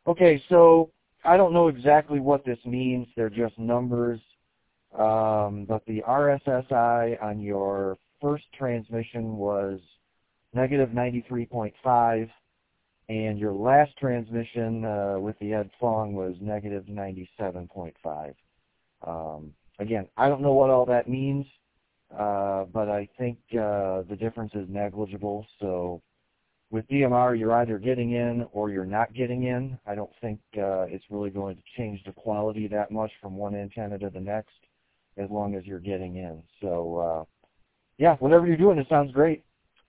Okay, so I don't know exactly what this means. They're just numbers. But the RSSI on your first transmission was negative 93.5, and your last transmission with the Ed Fong was negative 97.5. Again, I don't know what all that means, but I think the difference is negligible. So with DMR, you're either getting in or you're not getting in. I don't think it's really going to change the quality that much from one antenna to the next as long as you're getting in. So, yeah, whatever you're doing, it sounds great.